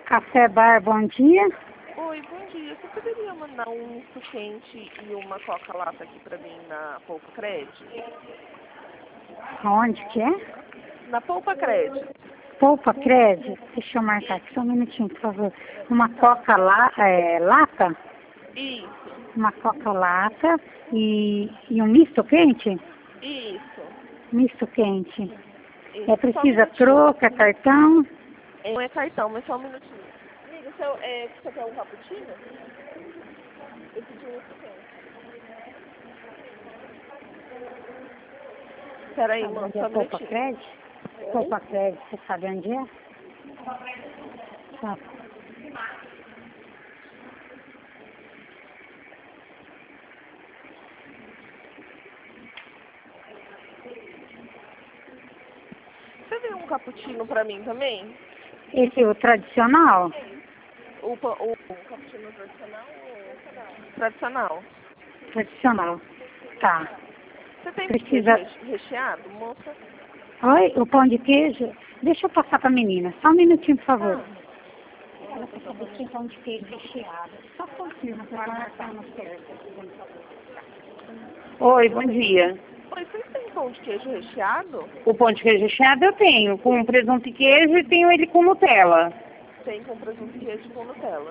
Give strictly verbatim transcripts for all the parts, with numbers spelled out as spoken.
Café Bar, bom dia. Oi, bom dia. Você poderia mandar um misto quente e uma coca-lata aqui pra mim na Poupa Cred? Aonde que é? Na Poupa Cred. Poupa Cred. Deixa eu marcar aqui só um minutinho, por favor. Uma coca la, é, lata? Isso, Uma coca lata e, e um misto quente? isso. Misto quente. isso. É Só um precisa minutinho. troca, cartão? Não é cartão, mas só um minutinho. Amiga, seu, é, você quer um cappuccino? Eu pedi um misto quente. Peraí, Sabe mano, onde só é um Poupa minutinho. Cred? Poupa Cred, você sabe onde é? Tá. Você vê um cappuccino pra mim também? Esse é o tradicional? O, pa- o, o cappuccino tradicional ou tradicional? Tradicional. Tá. Você tem queijo Precisa... reche- recheado, moça? Oi, o pão de queijo? Deixa eu passar pra menina. Só um minutinho, por favor. Ela quer saber se tem pão de queijo recheado. Só confirma que ela marcar no certo. Oi, bom dia. Oi, vocês têm pão de queijo recheado? O pão de queijo recheado eu tenho, com presunto e queijo, e tenho ele com Nutella. Tem com presunto e queijo e com Nutella.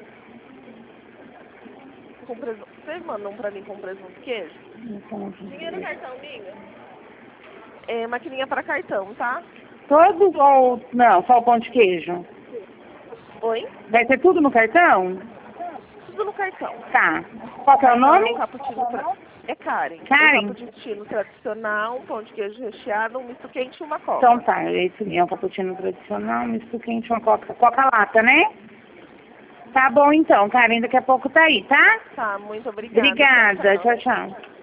Com presunto. Vocês mandam pra mim com presunto e queijo? Dinheiro cartão, amiga? É maquininha para cartão, tá? Todos ou não, só o pão de queijo? Oi? Vai ser tudo no cartão? Tudo no cartão. Tá. Qual que é o nome? Um cappuccino tra... É Karen. Karen? Um cappuccino tradicional, um pão de queijo recheado, um misto quente e uma coca. Então tá, é isso mesmo, um cappuccino tradicional, misto quente, uma coca, coca-lata, né? Tá bom então, Karen, daqui a pouco tá aí, tá? Tá, muito obrigada. Obrigada, Tchau, tchau. tchau, tchau.